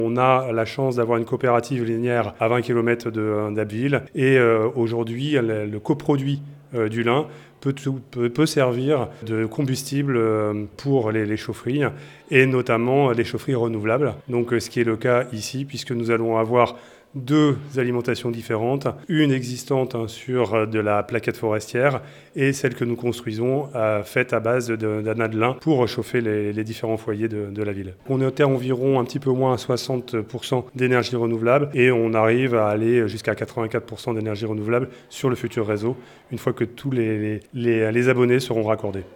On a la chance d'avoir une coopérative linéaire à 20 km d'Abbeville et aujourd'hui le coproduit du lin peut servir de combustible pour les chaufferies et notamment les chaufferies renouvelables. Donc ce qui est le cas ici puisque nous allons avoir deux alimentations différentes, une existante sur de la plaquette forestière et celle que nous construisons faite à base d'anneaux de lin pour chauffer les différents foyers de la ville. On est à environ un petit peu moins à 60% d'énergie renouvelable et on arrive à aller jusqu'à 84% d'énergie renouvelable sur le futur réseau une fois que tous les abonnés seront raccordés.